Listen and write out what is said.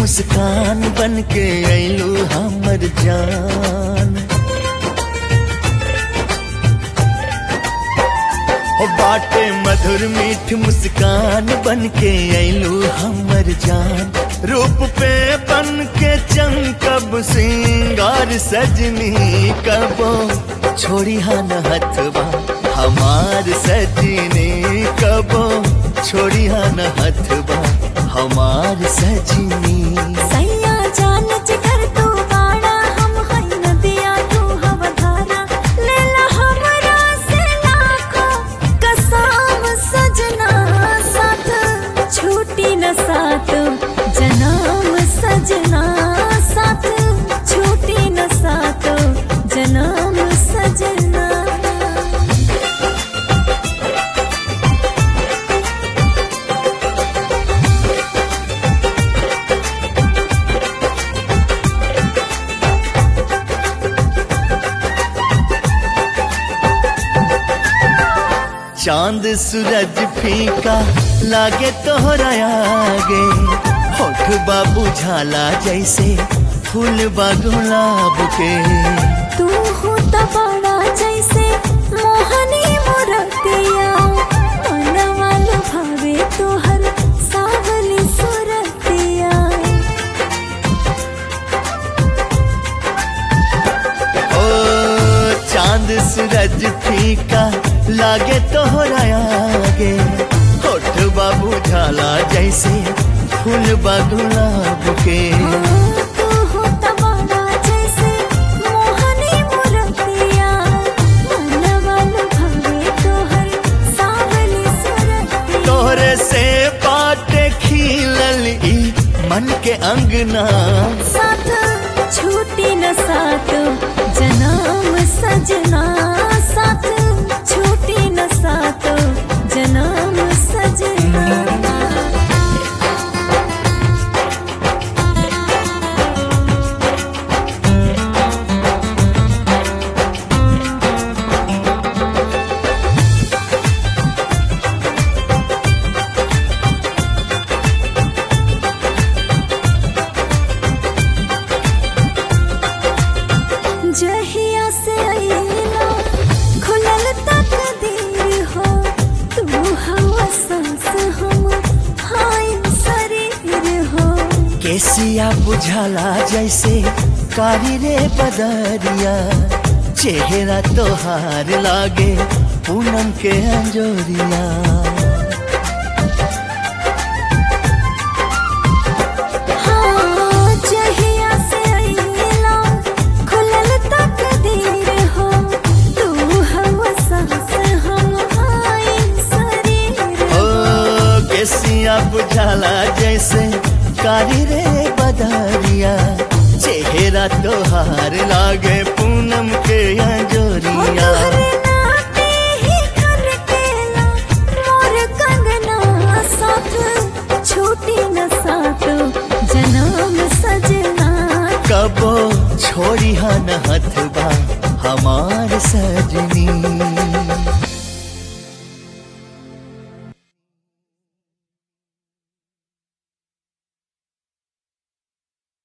मुस्कान बन के अइलू हमर जान। हो बाटे मधुर मीठ मुस्कान बन के अइलू हमर जान। रूप पे बन के चमकब सिंगार सजनी कबो छोड़ी हन हथवा हमार सजनी कबो छोड़ी हन हथवा हमार सजनी। सैया जान जिगर तू बाड़ा हम हई नदिया तू हवा धारा लेला हमरा से लाखों कसम सजना साथ छूटी न साथ जन्म सजना साथ छूटी न साथ जन्म सजना। चांद सूरज फीका लागे तोहरा आगे। होठ बाबू झाला जैसे फूल बा गुलाब के। तू हो तबाड़ा जैसे मोहनी मुरतिया मनवा लुभावे तोहर सावली सुरतिया। ओ चांद सूरज फीका लागे तोहरा आगे। होठ बाबू झाला जैसे फूल बा गुलाब के। तू हो तबाड़ा जैसे मोहनी मुरतिया मनवा लुभावे तोहर सावली सुरतिया। तोहरे से बाटे खिलल ई मन के अंगना साथ छूटी न साथ जन्म सजना साथ छूटी न साथ जन्म सजना। जहिया से अइला खुलल तकदीर हो तू हवा सांस हम हाय शरीर हो। केसिया बुझाला जैसे कारी रे बदरिया। चेहरा तोहार लागे पूनम के अंजोरिया। हाँ जहिया से अइला खुलल तकदीर हो तू हवा सांस हम हाय शरीर ओ केसिया बुझाला जैसे कारी रे बदरिया। चेहरा तोहार लागे पूनम के अंजोरिया। तोहरे नाते ही खनकेला मोर कंगना साथ छूटी न साथ जन्म सजना। कबो छोड़ी हन हथवा हमार सजनी।